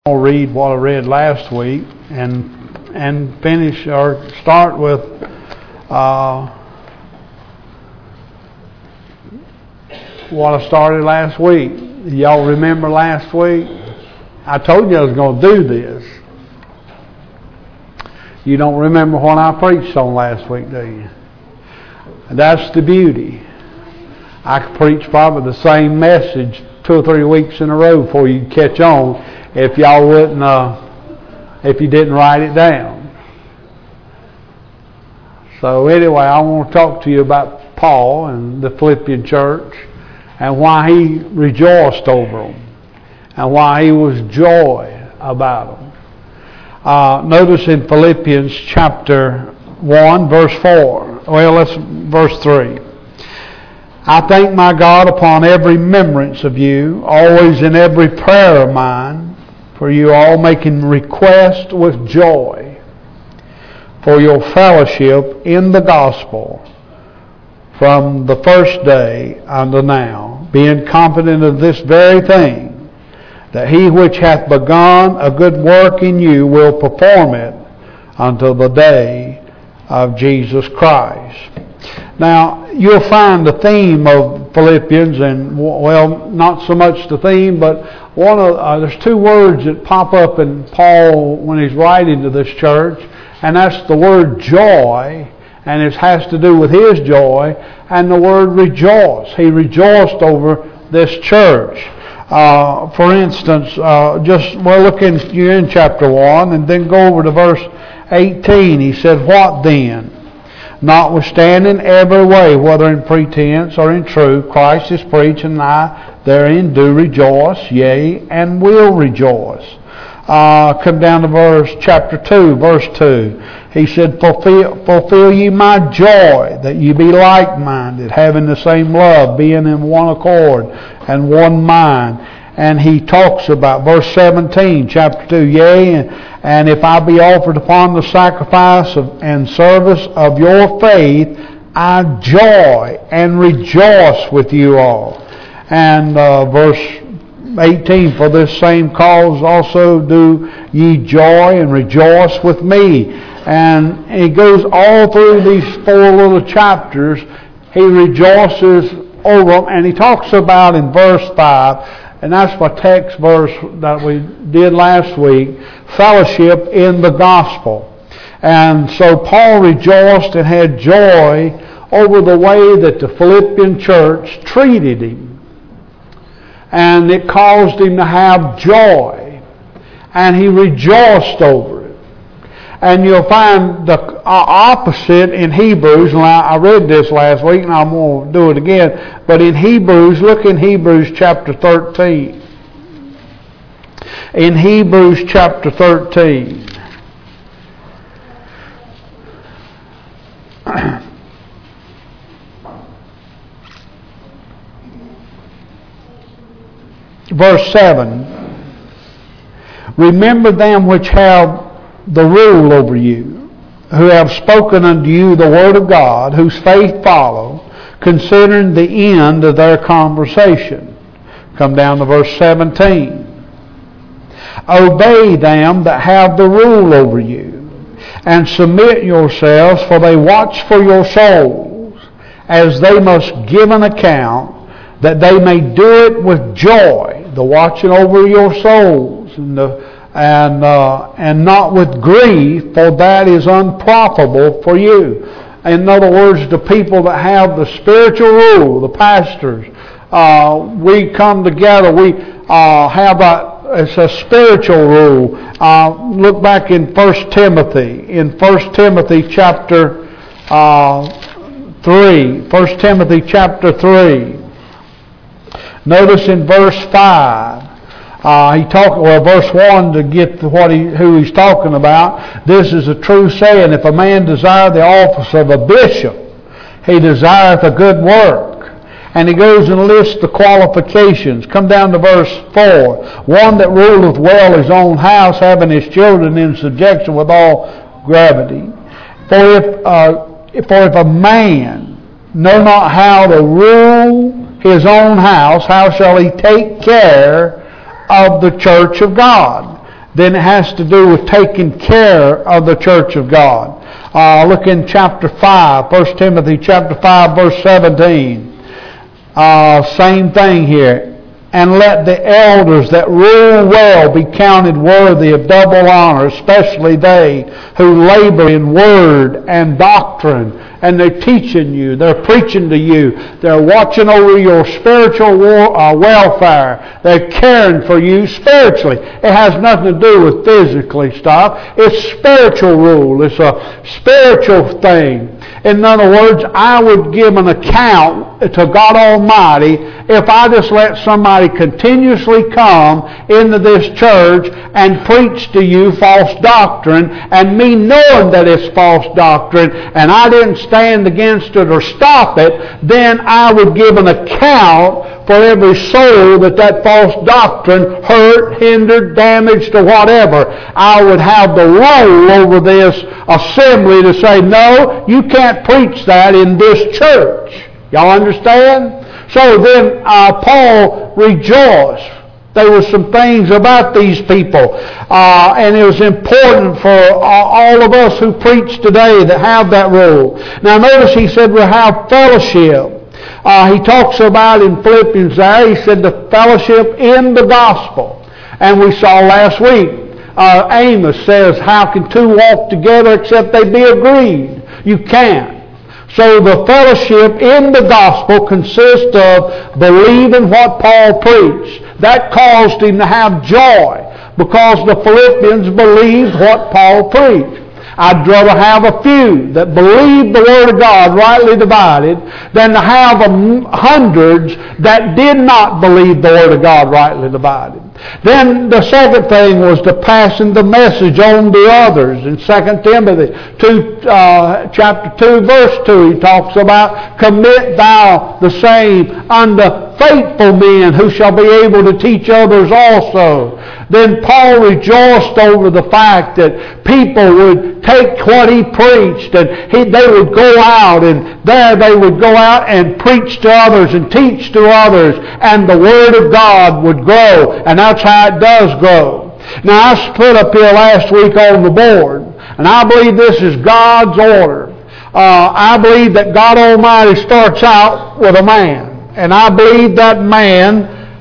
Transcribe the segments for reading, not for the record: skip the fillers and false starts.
I'll read what I read last week and finish or start with what I started last week. Y'all remember last week? I told you I was going to do this. You don't remember what I preached on last week, do you? That's the beauty. I could preach probably the same message 2 or 3 weeks in a row before you catch on if y'all wouldn't, if you didn't write it down. So anyway, I want to talk to you about Paul and the Philippian church and why he rejoiced over them and why he was joy about them. Notice in Philippians chapter 1, verse 4. Well, let's verse 3. I thank my God upon every remembrance of you, always in every prayer of mine, for you all making request with joy for your fellowship in the gospel from the first day unto now, being confident of this very thing, that he which hath begun a good work in you will perform it until the day of Jesus Christ. Now, you'll find the theme of Philippians, and well, not so much the theme, but there's 2 words that pop up in Paul when he's writing to this church, and that's the word joy, and it has to do with his joy, and the word rejoice. He rejoiced over this church. For instance, look in chapter 1, and then go over to verse 18. He said, "What then? Notwithstanding every way, whether in pretense or in truth, Christ is preached, and I therein do rejoice, yea, and will rejoice." Come down to chapter 2, verse 2. He said, fulfill ye my joy, that ye be like-minded, having the same love, being in one accord and one mind. And he talks about verse 17, chapter 2, yea, and if I be offered upon the sacrifice and service of your faith, I joy and rejoice with you all. And verse 18, for this same cause also do ye joy and rejoice with me. And he goes all through these 4 little chapters. He rejoices over them, and he talks about in verse 5, and that's my text verse that we did last week, fellowship in the gospel. And so Paul rejoiced and had joy over the way that the Philippian church treated him. And it caused him to have joy. And he rejoiced over it. And you'll find the opposite in Hebrews. And I read this last week, and I'm going to do it again. But in Hebrews, look in Hebrews chapter 13. In Hebrews chapter 13. Verse 7. Remember them which have the rule over you, who have spoken unto you the word of God, whose faith follow, considering the end of their conversation. Come down to verse 17. Obey them that have the rule over you, and submit yourselves, for they watch for your souls, as they must give an account, that they may do it with joy, the watching over your souls, and not with grief, for that is unprofitable for you. In other words, the people that have the spiritual rule, the pastors, we come together, we have it's a spiritual rule. Look back in 1 Timothy. In 1 Timothy chapter 3. 1 Timothy chapter 3. Notice in verse 5. Verse 1 to get to who he's talking about. This is a true saying, if a man desire the office of a bishop, he desireth a good work. And he goes and lists the qualifications. Come down to verse 4. One that ruleth well his own house, having his children in subjection with all gravity. For if a man know not how to rule his own house, how shall he take care of the church of God? then it has to do with taking care of the church of God. Look in chapter 5, 1 Timothy chapter 5, verse 17. Same thing here. And let the elders that rule well be counted worthy of double honor, especially they who labor in word and doctrine. And they're teaching you, they're preaching to you, they're watching over your spiritual welfare, they're caring for you spiritually. It has nothing to do with physically stuff. It's spiritual rule. It's a spiritual thing. In other words, I would give an account to God Almighty if I just let somebody continuously come into this church and preach to you false doctrine, and me knowing that it's false doctrine, and I didn't stand against it or stop it, then I would give an account for every soul that false doctrine hurt, hindered, damaged, or whatever. I would have the role over this assembly to say, no, you can't preach that in this church. Y'all understand? So then Paul rejoiced. There were some things about these people, and it was important for all of us who preach today that have that role. Now notice he said we'll have fellowship. He talks about in Philippians there, he said the fellowship in the gospel. And we saw last week, Amos says, how can two walk together except they be agreed? You can't. So the fellowship in the gospel consists of believing what Paul preached. That caused him to have joy because the Philippians believed what Paul preached. I'd rather have a few that believed the Word of God rightly divided than to have hundreds that did not believe the Word of God rightly divided. Then the second thing was to passing the message on to others. In 2 Timothy chapter 2, verse 2, he talks about, commit thou the same unto faithful men who shall be able to teach others also. Then Paul rejoiced over the fact that people would take what he preached and they would go out, and there they would go out and preach to others and teach to others, and the Word of God would grow, and that's how it does grow. Now I put up here last week on the board, and I believe this is God's order. I believe that God Almighty starts out with a man, and I believe that man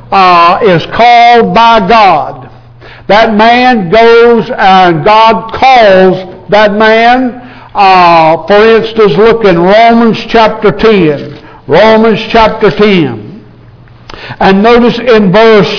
is called by God. That man goes and God calls that man. For instance, look in Romans chapter 10. Romans chapter 10. And notice in verse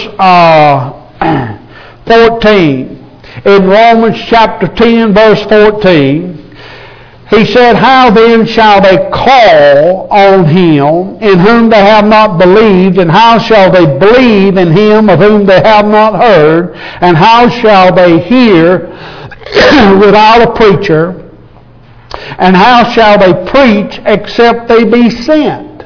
14. In Romans chapter 10, verse 14, he said, how then shall they call on him in whom they have not believed? And how shall they believe in him of whom they have not heard? And how shall they hear without a preacher? And how shall they preach except they be sent?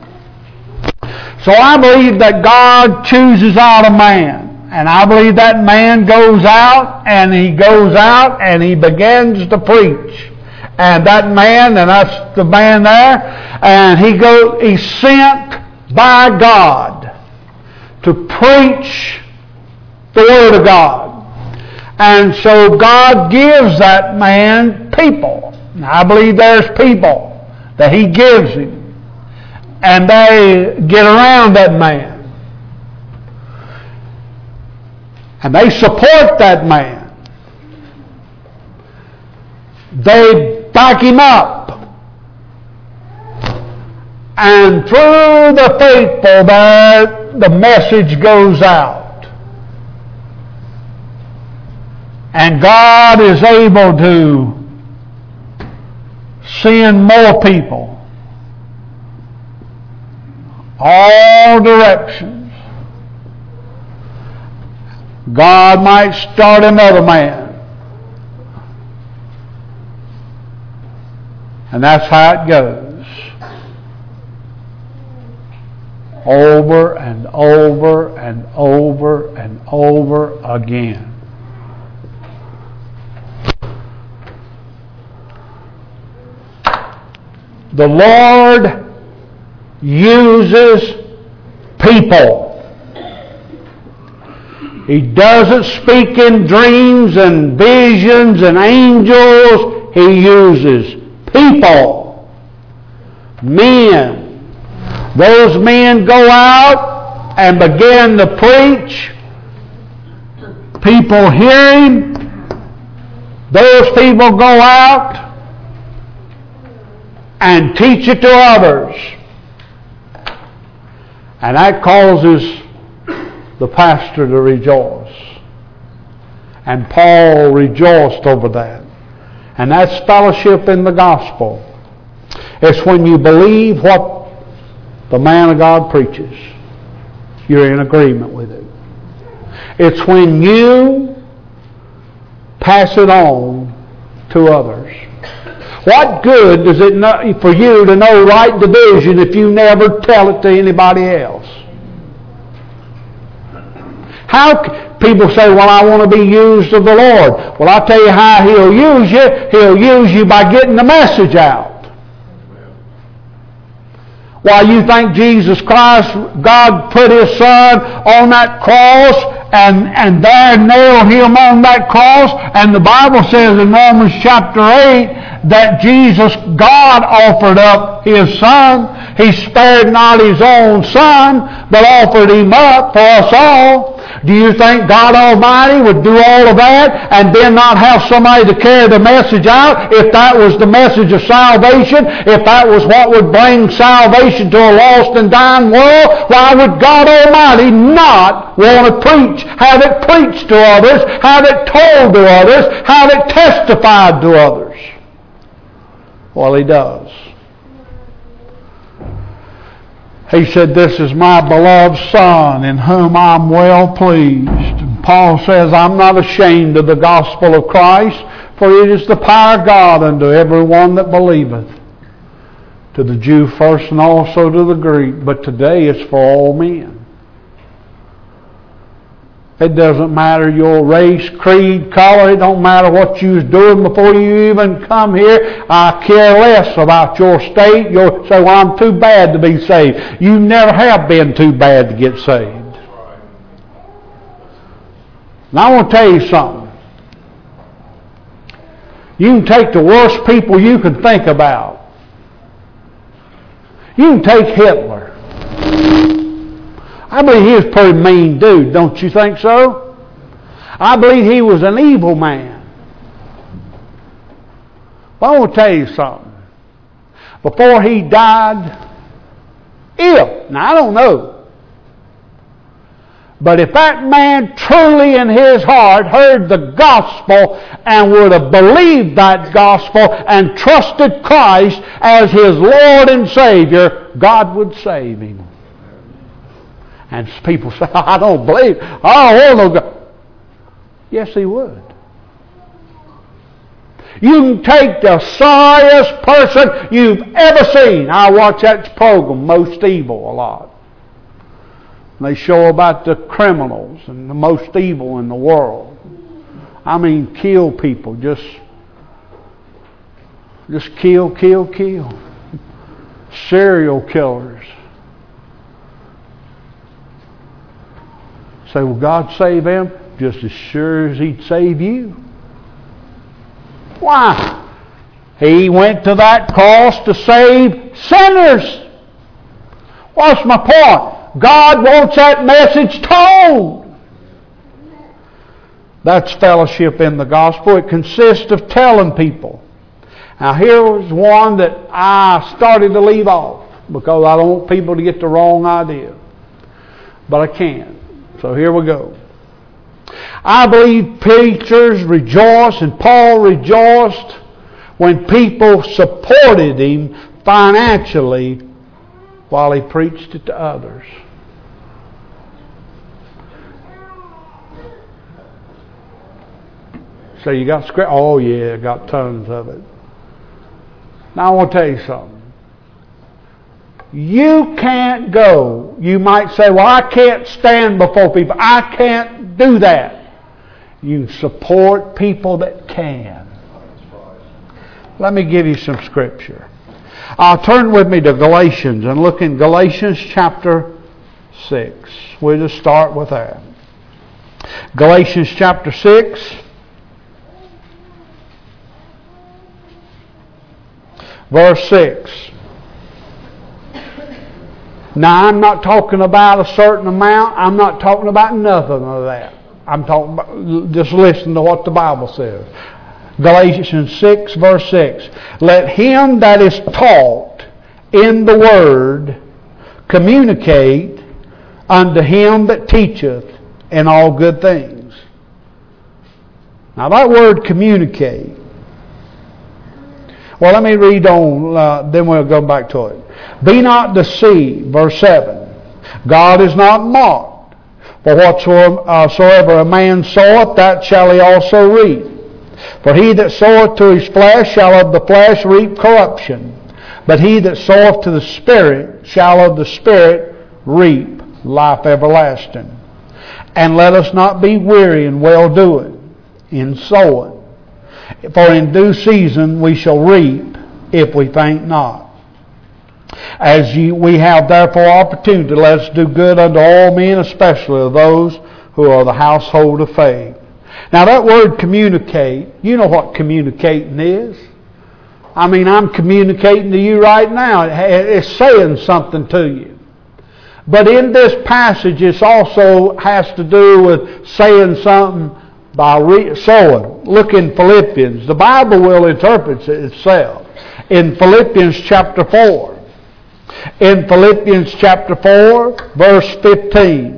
So I believe that God chooses out a man. And I believe that man goes out and he begins to preach. And that man, and that's the man there, and he's sent by God to preach the Word of God. And so God gives that man people. Now, I believe there's people that he gives him, and they get around that man. And they support that man. They back him up. And through the faithful there, the message goes out. And God is able to send more people. All directions. God might start another man. And that's how it goes. Over and over and over and over again. The Lord uses people. He doesn't speak in dreams and visions and angels. He uses people, men. Those men go out and begin to preach. People hear Him. Those people go out and teach it to others. And that causes the pastor to rejoice. And Paul rejoiced over that. And that's fellowship in the gospel. It's when you believe what the man of God preaches. You're in agreement with it. It's when you pass it on to others. What good does it for you to know right division if you never tell it to anybody else? How people say, well, I want to be used of the Lord. Well, I'll tell you how He'll use you. He'll use you by getting the message out. Why, you think Jesus Christ, God put His Son on that cross and there nailed Him on that cross, and the Bible says in Romans chapter 8 that Jesus, God offered up His Son. He spared not His own Son, but offered Him up for us all. Do you think God Almighty would do all of that and then not have somebody to carry the message out if that was the message of salvation, if that was what would bring salvation to a lost and dying world? Why would God Almighty not want to preach, have it preached to others, have it told to others, have it testified to others? Well, He does. He said, this is my beloved Son in whom I'm well pleased. And Paul says, I'm not ashamed of the gospel of Christ, for it is the power of God unto everyone that believeth. To the Jew first and also to the Greek, but today it's for all men. It doesn't matter your race, creed, color. It don't matter what you was doing before you even come here. I care less about your state. You'll say, well, I'm too bad to be saved. You never have been too bad to get saved. Now I want to tell you something. You can take the worst people you can think about. You can take Hitler. I believe he was a pretty mean dude, don't you think so? I believe he was an evil man. But I want to tell you something. Before he died, now I don't know. But if that man truly in his heart heard the gospel and would have believed that gospel and trusted Christ as his Lord and Savior, God would save him. And people say, I don't believe. I don't want no God. Yes, He would. You can take the sorriest person you've ever seen. I watch that program, Most Evil, a lot. And they show about the criminals and the most evil in the world. I mean, kill people. Just kill. Serial killers. Say, will God save them? Just as sure as He'd save you. Why? He went to that cross to save sinners. What's my point? God wants that message told. That's fellowship in the gospel. It consists of telling people. Now here was one that I started to leave off because I don't want people to get the wrong idea. But I can't. So here we go. I believe preachers rejoice, and Paul rejoiced when people supported him financially while he preached it to others. So you got script? Oh yeah, I got tons of it. Now I want to tell you something. You can't go. You might say, well, I can't stand before people. I can't do that. You support people that can. Let me give you some scripture. Turn with me to Galatians and look in Galatians chapter 6. We'll just start with that. Galatians chapter 6. Verse 6. Now, I'm not talking about a certain amount. I'm not talking about nothing of that. I'm talking about, just listen to what the Bible says. Galatians 6, verse 6. Let him that is taught in the word communicate unto him that teacheth in all good things. Now, that word communicate. Well, let me read on, then we'll go back to it. Be not deceived, verse 7. God is not mocked. For whatsoever a man soweth, that shall he also reap. For he that soweth to his flesh shall of the flesh reap corruption. But he that soweth to the Spirit shall of the Spirit reap life everlasting. And let us not be weary in well-doing, in sowing. For in due season we shall reap, if we faint not. As we have therefore opportunity, let us do good unto all men, especially of those who are the household of faith. Now that word communicate, you know what communicating is. I mean, I'm communicating to you right now. It's saying something to you. But in this passage, it also has to do with saying something by sowing. Look in Philippians. The Bible will interpret it itself. In Philippians chapter 4. In Philippians chapter 4, verse 15.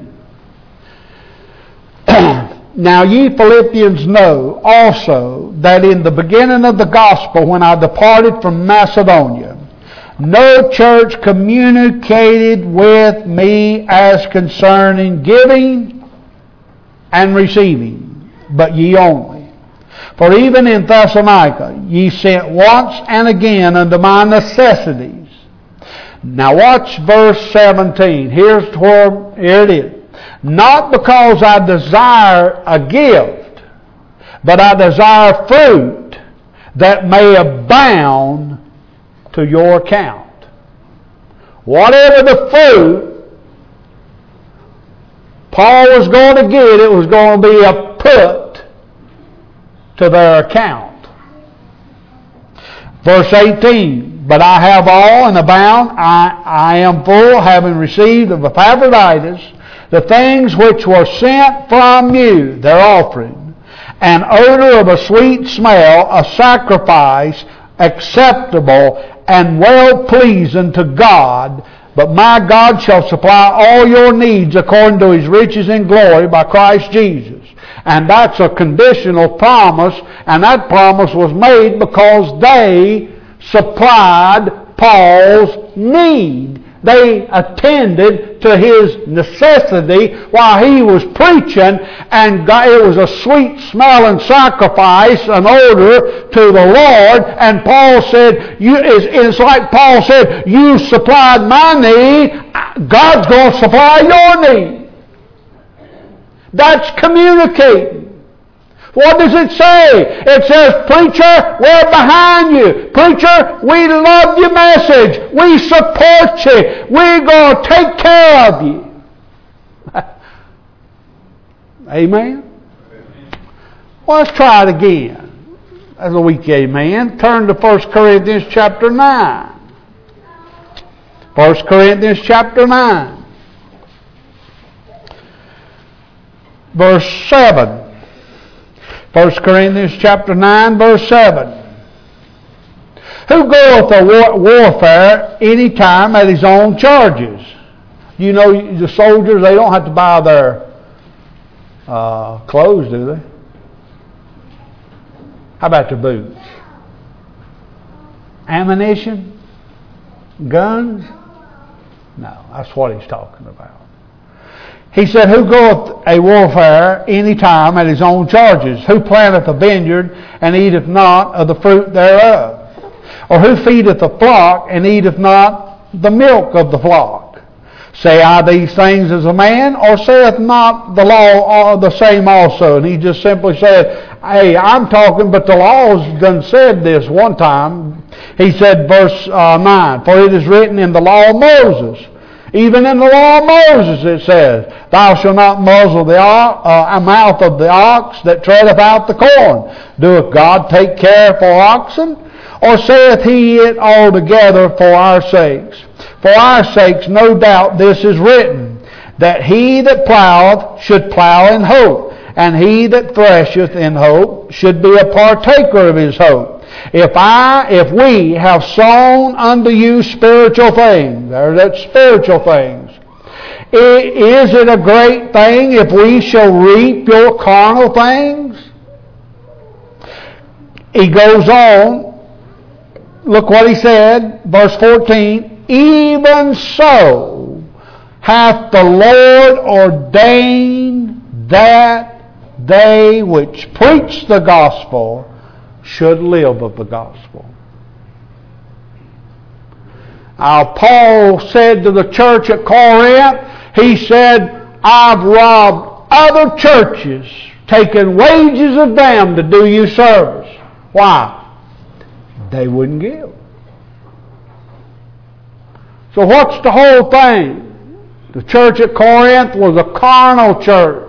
Now ye Philippians know also that in the beginning of the gospel, when I departed from Macedonia, no church communicated with me as concerning giving and receiving, but ye only. For even in Thessalonica ye sent once and again unto my necessities. Now watch verse 17. Here it is. Not because I desire a gift, but I desire fruit that may abound to your account. Whatever the fruit Paul was going to get, it was going to be a put to their account. Verse 18. But I have all and abound. I am full, having received of Epaphroditus the things which were sent from you, their offering, an odor of a sweet smell, a sacrifice acceptable and well-pleasing to God. But my God shall supply all your needs according to His riches in glory by Christ Jesus. And that's a conditional promise, and that promise was made because they supplied Paul's need. They attended to his necessity while he was preaching, and it was a sweet smelling sacrifice, an odor to the Lord. And Paul said, it's like Paul said, you supplied my need, God's going to supply your need. That's communicating. What does it say? It says, preacher, we're behind you. Preacher, we love your message. We support you. We're going to take care of you. Amen? Well, let's try it again. That's a weak amen. Turn to 1 Corinthians chapter 9. 1 Corinthians chapter 9. Verse 7. 1 Corinthians chapter 9, verse 7. Who goeth to warfare any time at his own charges? You know, the soldiers, they don't have to buy their clothes, do they? How about their boots? Ammunition? Guns? No, that's what he's talking about. He said, who goeth a warfare any time at his own charges? Who planteth a vineyard and eateth not of the fruit thereof? Or who feedeth a flock and eateth not the milk of the flock? Say I these things as a man, or saith not the law the same also? And he just simply said, hey, I'm talking, but the law's done said this one time. He said, verse 9, for it is written in the law of Moses, Even in the law of Moses it says, Thou shalt not muzzle the mouth of the ox that treadeth out the corn. Doeth God take care for oxen? Or saith he it altogether for our sakes? For our sakes, no doubt, this is written, that he that ploweth should plow in hope, and he that thresheth in hope should be a partaker of his hope. If we have sown unto you spiritual things, there's that spiritual things, is it a great thing if we shall reap your carnal things? He goes on, look what he said, verse 14, even so hath the Lord ordained that they which preach the gospel should live of the gospel. Paul said to the church at Corinth, he said, I've robbed other churches, taken wages of them to do you service. Why? They wouldn't give. So what's the whole thing? The church at Corinth was a carnal church.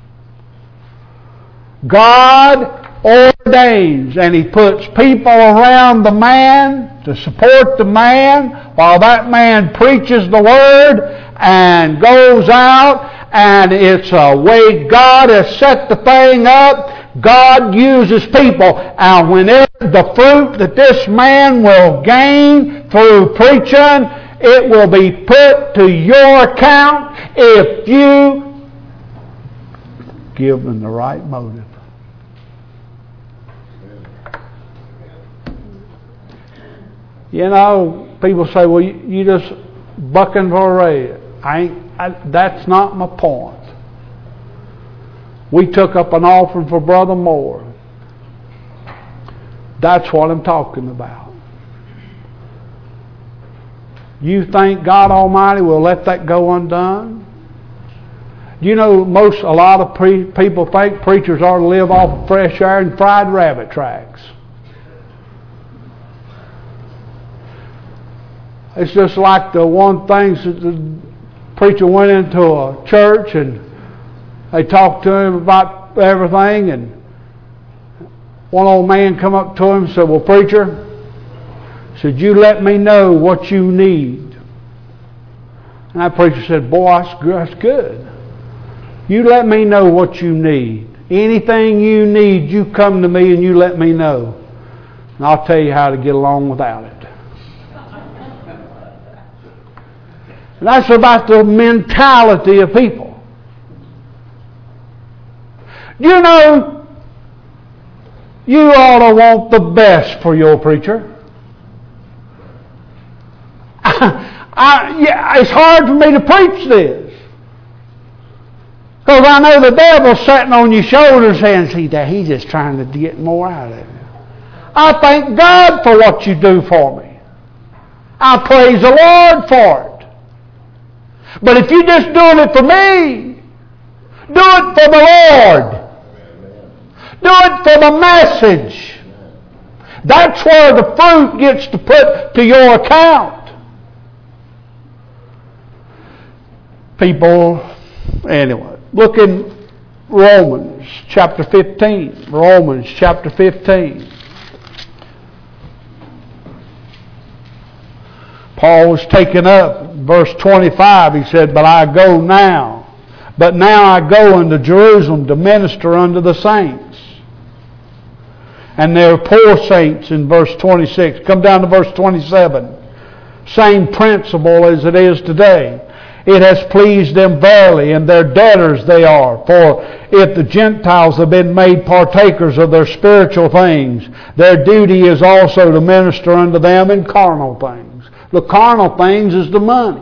God ordains, and He puts people around the man to support the man while that man preaches the Word and goes out, and it's a way God has set the thing up. God uses people, and whenever the fruit that this man will gain through preaching, it will be put to your account if you give in the right motive. You know, people say, well, you just bucking for a raise. That's not my point. We took up an offering for Brother Moore. That's what I'm talking about. You think God Almighty will let that go undone? You know, a lot of people think preachers ought to live off of fresh air and fried rabbit tracks. It's just like the one thing, the preacher went into a church and they talked to him about everything, and one old man come up to him and said, well, preacher, said, you let me know what you need. And that preacher said, boy, that's good. You let me know what you need. Anything you need, you come to me and you let me know. And I'll tell you how to get along without it. And that's about the mentality of people. You know, you ought to want the best for your preacher. It's hard for me to preach this. Because I know the devil's sitting on your shoulders saying, see, that he's just trying to get more out of you. I thank God for what you do for me. I praise the Lord for it. But if you're just doing it for me, do it for the Lord. Do it for the message. That's where the fruit gets to put to your account. People, anyway, look in Romans chapter 15. Romans chapter 15. Paul was taken up, verse 25, he said, but now I go unto Jerusalem to minister unto the saints. And there are poor saints in verse 26. Come down to verse 27. Same principle as it is today. It has pleased them verily, and their debtors they are. For if the Gentiles have been made partakers of their spiritual things, their duty is also to minister unto them in carnal things. The carnal things is the money.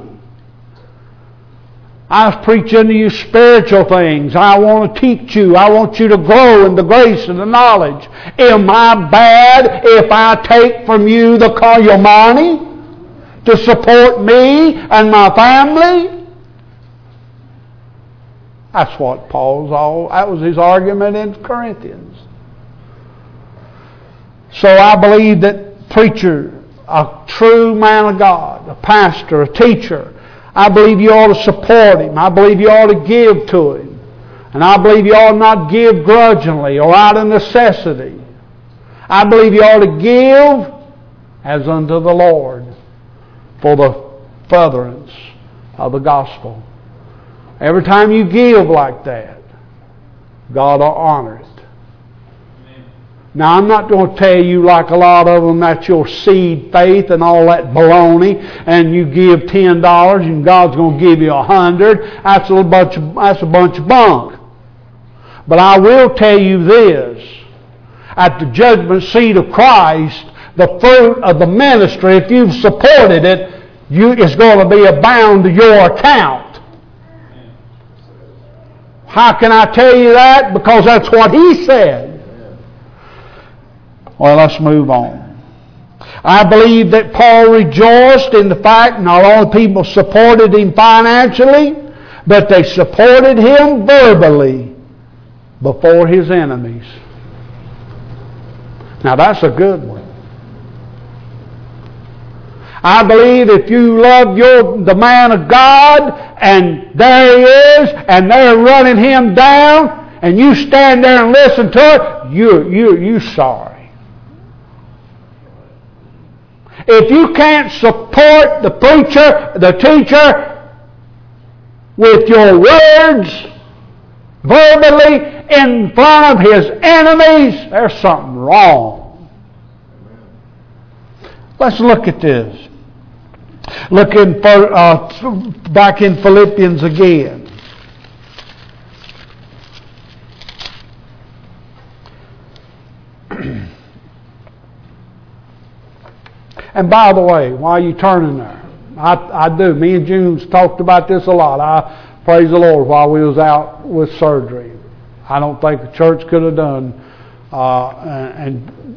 I was preaching to you spiritual things. I want to teach you. I want you to grow in the grace and the knowledge. Am I bad if I take from you your money to support me and my family? That's what that was his argument in Corinthians. So I believe that preacher, a true man of God, a pastor, a teacher, I believe you ought to support him. I believe you ought to give to him. And I believe you ought not give grudgingly or out of necessity. I believe you ought to give as unto the Lord for the furtherance of the gospel. Every time you give like that, God will honor it. Now, I'm not going to tell you like a lot of them that's your seed faith and all that baloney, and you give $10 and God's going to give you $100. That's a bunch of bunk. But I will tell you this: at the judgment seat of Christ, the fruit of the ministry, if you've supported it, it's going to be abound to your account. How can I tell you that? Because that's what He said. Well, let's move on. I believe that Paul rejoiced in the fact not only people supported him financially, but they supported him verbally before his enemies. Now that's a good one. I believe if you love the man of God, and there he is, and they're running him down, and you stand there and listen to it, you're sorry. If you can't support the preacher, the teacher, with your words, verbally, in front of his enemies, there's something wrong. Let's look at this. Look back in Philippians again. And by the way, while you're turning there, I do. Me and June's talked about this a lot. I praise the Lord while we was out with surgery. I don't think the church could have done, and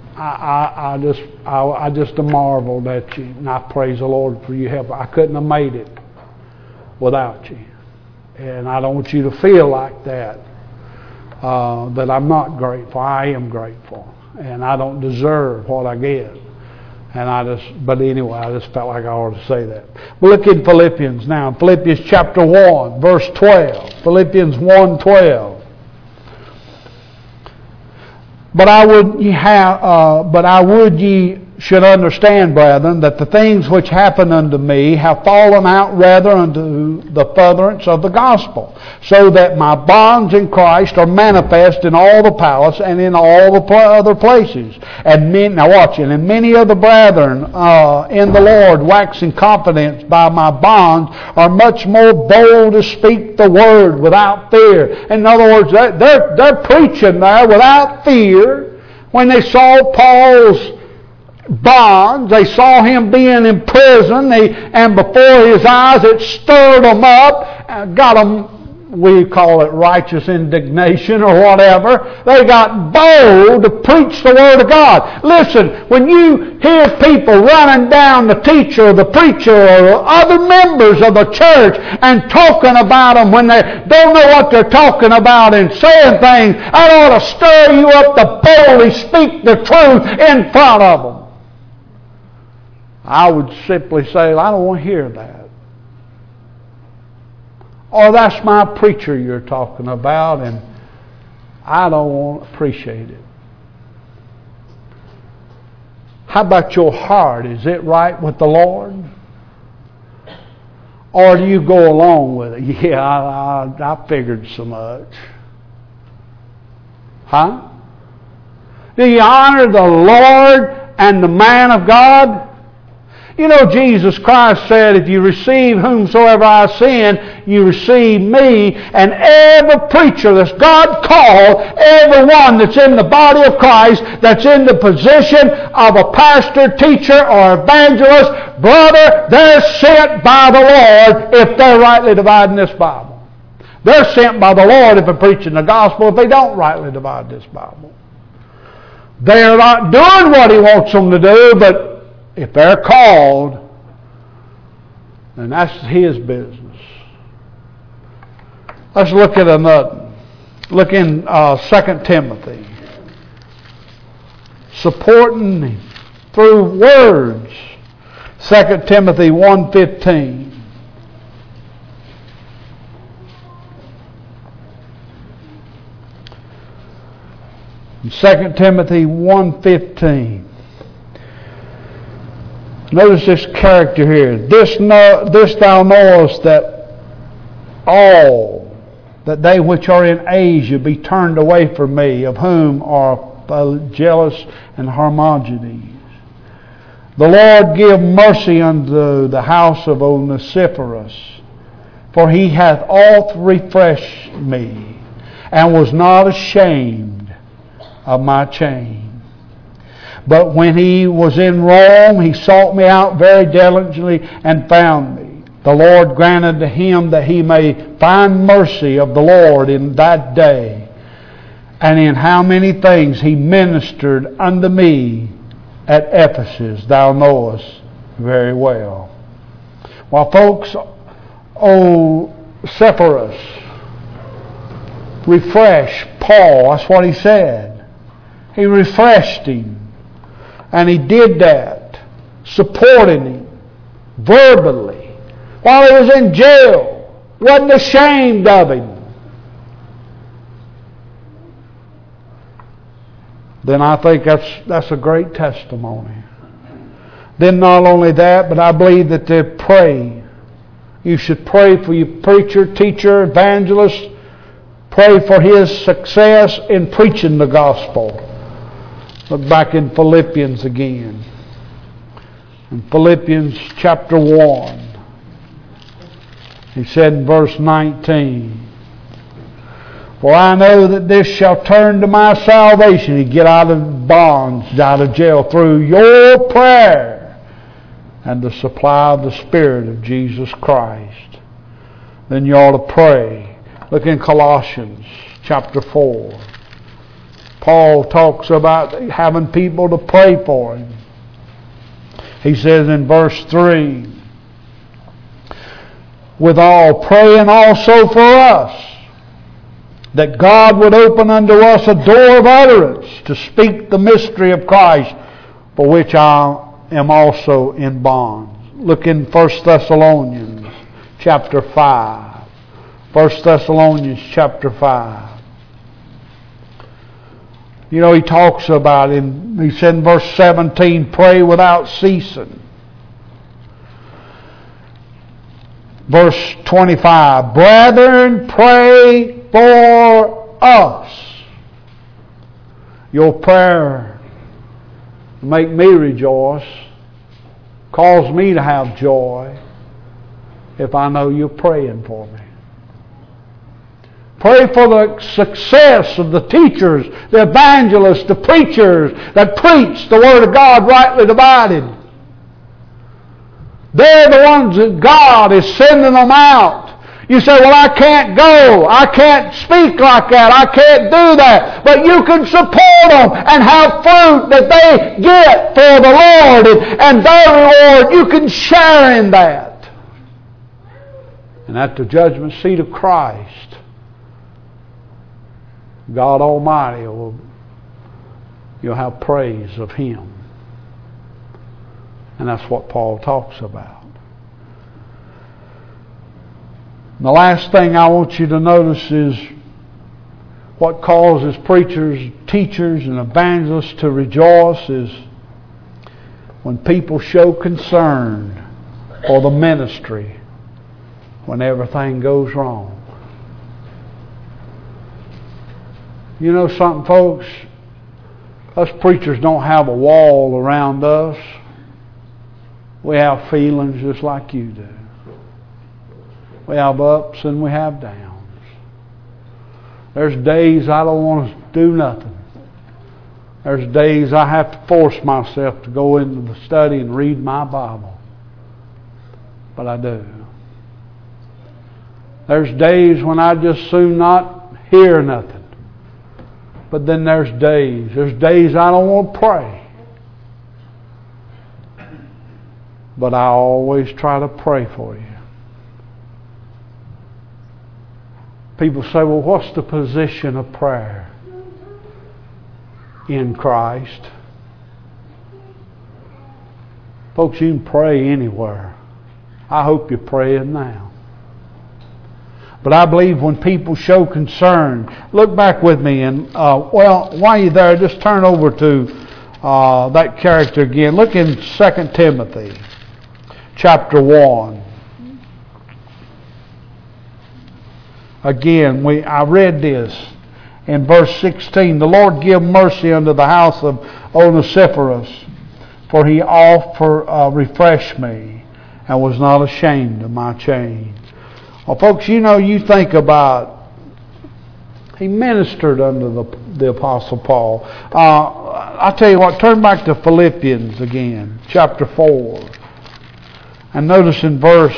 I just marveled at you, and I praise the Lord for your help. I couldn't have made it without you, and I don't want you to feel like that I'm not grateful. I am grateful, and I don't deserve what I get. But anyway, I just felt like I ought to say that. But look in Philippians now. Philippians chapter 1, verse 12. Philippians 1:12. But I would ye should understand, brethren, that the things which happen unto me have fallen out rather unto the furtherance of the gospel, so that my bonds in Christ are manifest in all the palace and in all the other places. And many of the brethren in the Lord, waxing confidence by my bonds, are much more bold to speak the word without fear. In other words, they're preaching there without fear. When they saw Paul's bonds, they saw him being in prison, and before his eyes it stirred them up, got them, we call it righteous indignation or whatever. They got bold to preach the Word of God. Listen, when you hear people running down the teacher or the preacher or other members of the church and talking about them when they don't know what they're talking about and saying things, that ought to stir you up to boldly speak the truth in front of them. I would simply say, I don't want to hear that. Or that's my preacher you're talking about, and I don't want to appreciate it. How about your heart? Is it right with the Lord? Or do you go along with it? Yeah, I figured so much. Huh? Do you honor the Lord and the man of God? You know, Jesus Christ said, if you receive whomsoever I send, you receive me. And every preacher that's God called, everyone that's in the body of Christ, that's in the position of a pastor, teacher, or evangelist, brother, they're sent by the Lord if they're rightly dividing this Bible. They're sent by the Lord if they're preaching the gospel, if they don't rightly divide this Bible. They're not doing what He wants them to do, but if they're called, then that's His business. Let's look at another. Look in 2 Timothy. Supporting through words. 2 Timothy 1:15. In 2 Timothy 1:15. Notice this character here. This thou knowest, that all, that they which are in Asia be turned away from me, of whom are Phygellus and Hermogenes. The Lord give mercy unto the house of Onesiphorus, for he hath oft refreshed me, and was not ashamed of my chain. But when he was in Rome, he sought me out very diligently and found me. The Lord granted to him that he may find mercy of the Lord in that day. And in how many things he ministered unto me at Ephesus, thou knowest very well. Well, folks, Onesiphorus refreshed Paul. That's what he said. He refreshed him. And he did that, supporting him verbally while he was in jail. Wasn't ashamed of him. Then I think that's a great testimony. Then not only that, but I believe that they pray. You should pray for your preacher, teacher, evangelist. Pray for his success in preaching the gospel. Look back in Philippians again. In Philippians chapter 1. He said in verse 19, for I know that this shall turn to my salvation. You get out of bonds, out of jail, through your prayer and the supply of the Spirit of Jesus Christ. Then you ought to pray. Look in Colossians chapter 4. Paul talks about having people to pray for him. He says in verse 3, withal praying also for us, that God would open unto us a door of utterance to speak the mystery of Christ, for which I am also in bonds. Look in 1 Thessalonians chapter 5. 1 Thessalonians chapter 5. You know, he talks about, he said in verse 17, pray without ceasing. Verse 25, brethren, pray for us. Your prayer make me rejoice, cause me to have joy, if I know you're praying for me. Pray for the success of the teachers, the evangelists, the preachers that preach the Word of God rightly divided. They're the ones that God is sending them out. You say, well, I can't go. I can't speak like that. I can't do that. But you can support them and have fruit that they get for the Lord and their reward. You can share in that. And at the judgment seat of Christ, God Almighty you'll have praise of Him. And that's what Paul talks about. And the last thing I want you to notice is what causes preachers, teachers, and evangelists to rejoice is when people show concern for the ministry when everything goes wrong. You know something, folks? Us preachers don't have a wall around us. We have feelings just like you do. We have ups and we have downs. There's days I don't want to do nothing. There's days I have to force myself to go into the study and read my Bible. But I do. There's days when I just soon not hear nothing. But then there's days I don't want to pray. But I always try to pray for you. People say, well, what's the position of prayer in Christ? Folks, you can pray anywhere. I hope you're praying now. But I believe when people show concern, look back with me and, while you're there, just turn over to that character again. Look in 2 Timothy chapter 1. Again, I read this in verse 16. The Lord give mercy unto the house of Onesiphorus, for he oft refreshed me, and was not ashamed of my chains. Well, folks, you think about, he ministered under the Apostle Paul. I'll tell you what, turn back to Philippians again, chapter 4. And notice in verse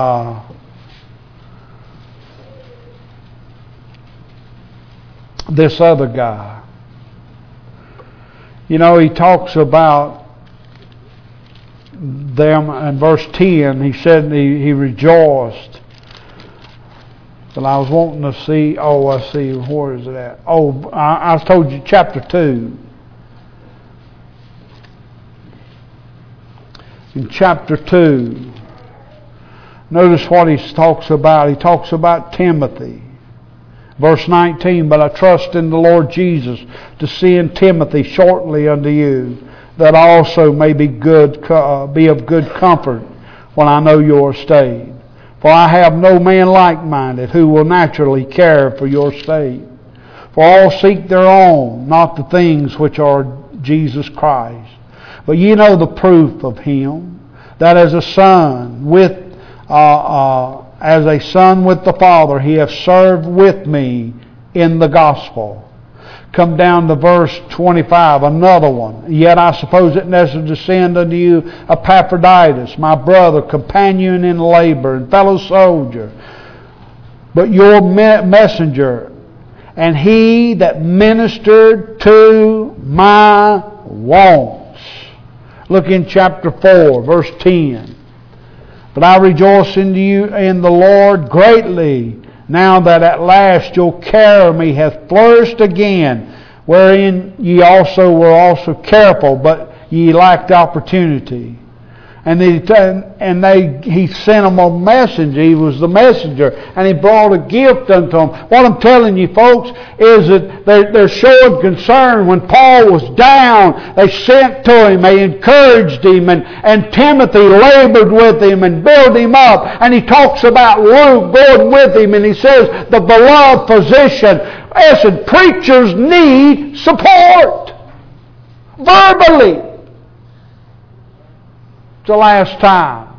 this other guy. He talks about them in verse 10. He said he rejoiced. But I was wanting to see, I see, where is it at? I told you, chapter 2. In chapter 2, notice what he talks about. He talks about Timothy. Verse 19, but I trust in the Lord Jesus to send Timothy shortly unto you, that also may be of good comfort when I know your state. For I have no man like-minded who will naturally care for your state. For all seek their own, not the things which are Jesus Christ. But ye know the proof of him, that as a son with the Father, he hath served with me in the gospel. Come down to verse 25, another one. Yet I suppose it necessary to send unto you Epaphroditus, my brother, companion in labor, and fellow soldier, but your messenger, and he that ministered to my wants. Look in chapter 4, verse 10. But I rejoice in you in the Lord greatly, now that at last your care of me hath flourished again, wherein ye also were careful, but ye lacked opportunity. And he sent them a messenger. He was the messenger, and he brought a gift unto them. What I'm telling you, folks, is that they're showing concern. When Paul was down, they sent to him, they encouraged him, and Timothy labored with him and built him up. And he talks about Luke going with him, and he says, the beloved physician. Listen, preachers need support. Verbally. It's the last time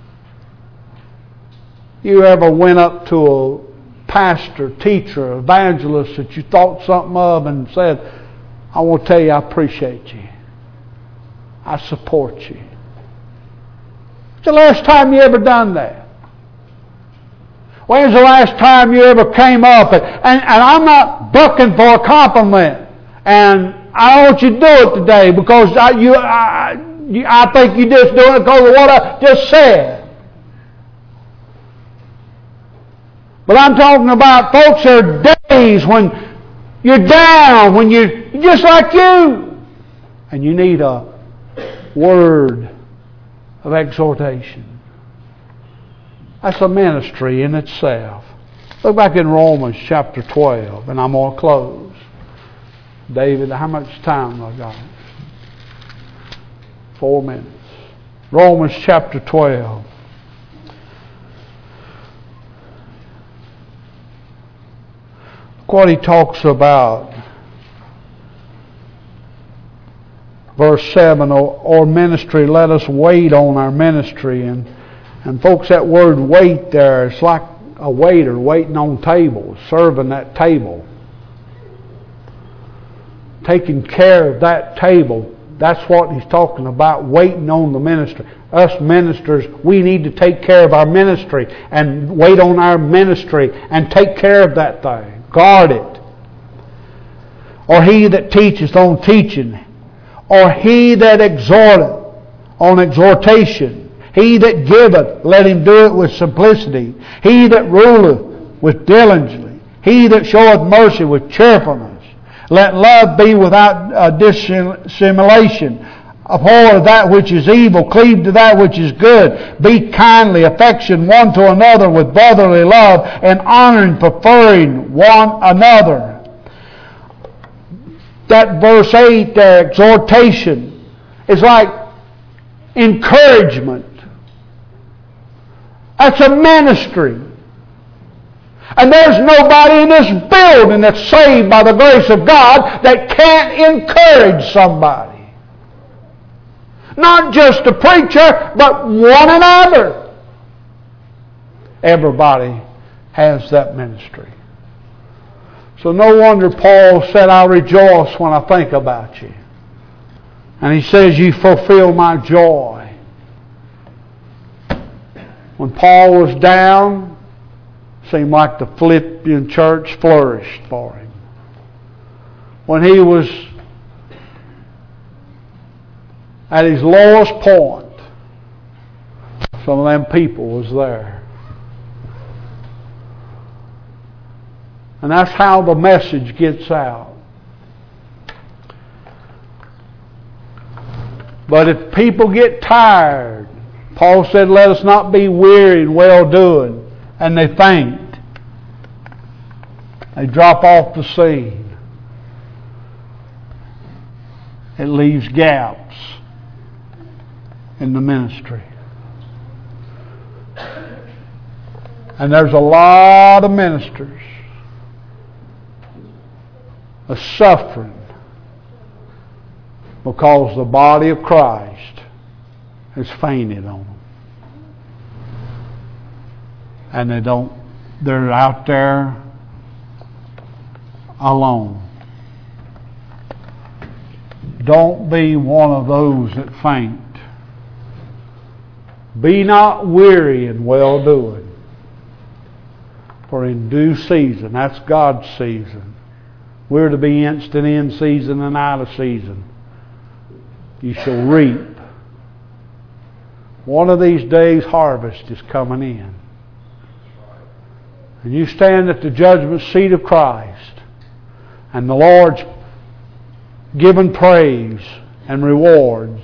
you ever went up to a pastor, teacher, evangelist that you thought something of and said, I want to tell you I appreciate you. I support you. It's the last time you ever done that. When's the last time you ever came up and I'm not bucking for a compliment, and I want you to do it today because I think you're just doing it because of what I just said. But I'm talking about, folks, there are days when you're down, when you're just like you, and you need a word of exhortation. That's a ministry in itself. Look back in Romans chapter 12, and I'm going to close. David, how much time have I got? 4 minutes. Romans chapter 12. Look what he talks about. Verse 7, or ministry, let us wait on our ministry. And folks, that word wait there, it's like a waiter waiting on tables, serving that table. Taking care of that table. That's what he's talking about, waiting on the ministry. Us ministers, we need to take care of our ministry and wait on our ministry and take care of that thing. Guard it. Or he that teacheth on teaching. Or he that exhorteth on exhortation. He that giveth, let him do it with simplicity. He that ruleth with diligence. He that showeth mercy with cheerfulness. Let love be without dissimulation. Abhor that which is evil, cleave to that which is good. Be kindly, affection one to another with brotherly love, and honoring, preferring one another. That verse 8 there, exhortation, is like encouragement. That's a ministry. And there's nobody in this building that's saved by the grace of God that can't encourage somebody. Not just a preacher, but one another. Everybody has that ministry. So no wonder Paul said, I rejoice when I think about you. And he says, you fulfill my joy. When Paul was down, it seemed like the Philippian church flourished for him. When he was at his lowest point, some of them people was there. And that's how the message gets out. But if people get tired, Paul said, let us not be weary in well-doing, and they faint. They drop off the scene. It leaves gaps in the ministry. And there's a lot of ministers of suffering because the body of Christ has fainted on them. And they're out there alone. Don't be one of those that faint. Be not weary in well-doing, for in due season, that's God's season. We're to be instant in season and out of season. You shall reap. One of these days harvest is coming in. And you stand at the judgment seat of Christ, and the Lord's given praise and rewards.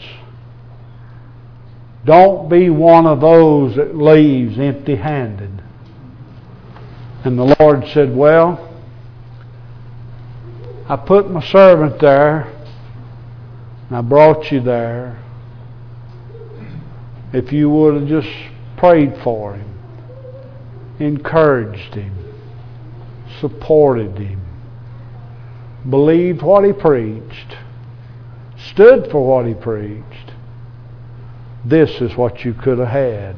Don't be one of those that leaves empty-handed. And the Lord said, well, I put my servant there, and I brought you there. If you would have just prayed for him, encouraged him, supported him, believed what he preached, stood for what he preached, this is what you could have had.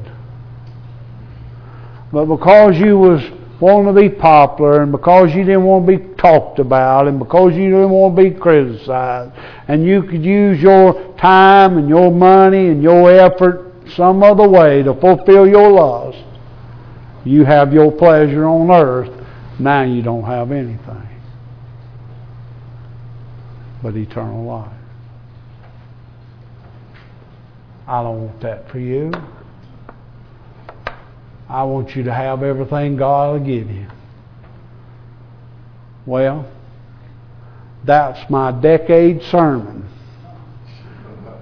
But because you was wanting to be popular, and because you didn't want to be talked about, and because you didn't want to be criticized, and you could use your time and your money and your effort some other way to fulfill your lust, you have your pleasure on earth. Now you don't have anything but eternal life. I don't want that for you. I want you to have everything God will give you. Well, that's my decade sermon